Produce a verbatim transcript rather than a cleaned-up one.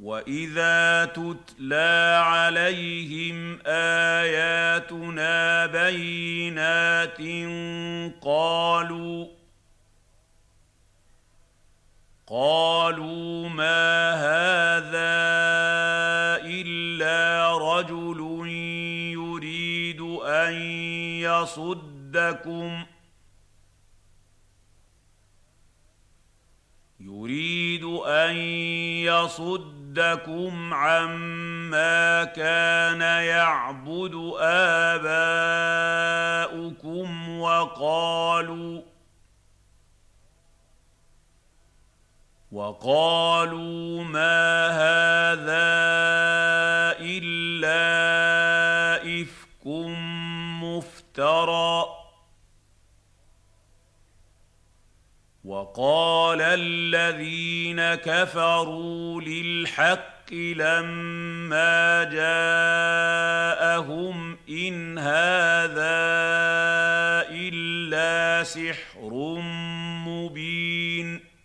وَإِذَا تُتْلَىٰ عَلَيْهِمْ آيَاتُنَا بَيِّنَاتٍ قَالُوا قَالُوا مَا هَٰذَا إِلَّا رَجُلٌ يُرِيدُ أَن يَصُدَّكُمْ يُرِيدُ أَن يَصُدَّكُمْ عَمَّا كَانَ يَعْبُدُ آبَاؤُكُمْ وَقَالُوا وَقَالُوا مَا هَٰذَا إِلَّا إِفْكٌ مُّفْتَرًى وَقَالَ الَّذِينَ كَفَرُوا لِلْحَقِّ لَمَّا جَاءَهُمْ إِنْ هَٰذَا إِلَّا سِحْرٌ مُّبِينٌ